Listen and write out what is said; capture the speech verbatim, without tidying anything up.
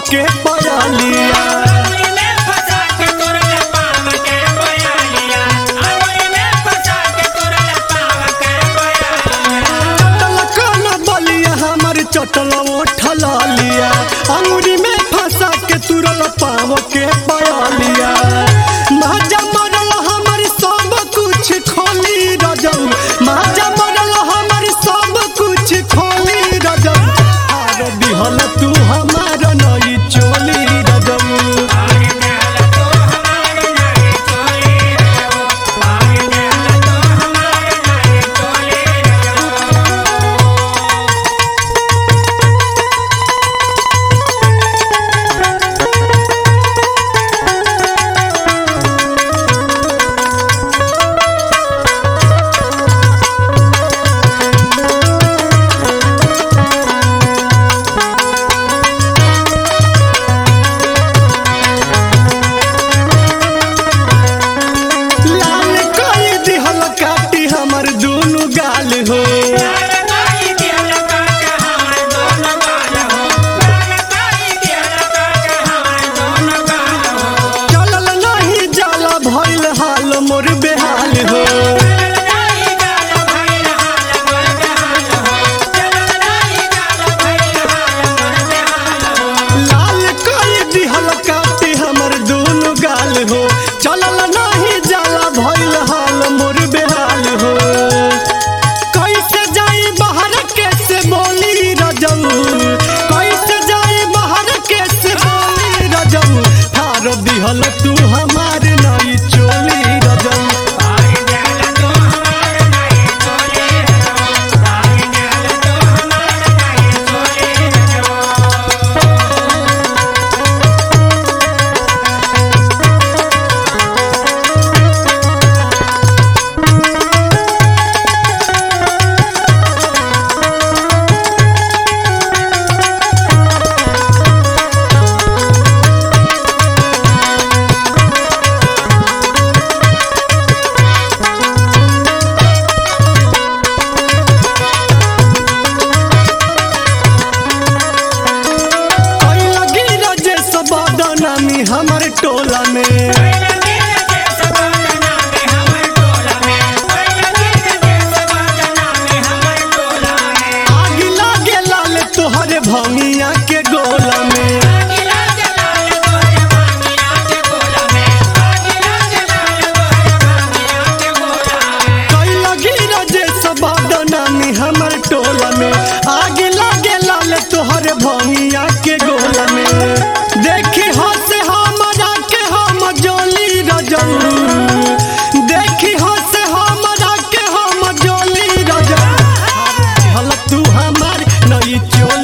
के पयालिया चटल उठल लिया अंगुरी में फंसा के तुरल पाव के पयालिया माजा मरल हमर सब कुछ खोली रजऊ माजा मरल हमर सब कुछ खोली रजऊ आर दिहल तू हमार नई चोली रजऊ मोर बेहाल हो लाल कई दिहल काटी हमर दोनों गाल हो चलल नहीं जाला भइल हाल मोर बेहाल हो कैसे जाई बाहर कैसे बोली रजऊ कैसे जाई बाहर कैसे बोली रजऊ थार दिहल तू हमार नई चोली हमर टोला में आग लागे लाल तोहरे भंगिया के गोला में कई लगी रजेश बदनामी हमर टोला में आग लागे लाल तोहरे भंगिया के गोला में देखी हो से हमरा के हम जोली रजऊ देखी हो से हमरा के हम जोली रजऊ हल तू हमार नई चोली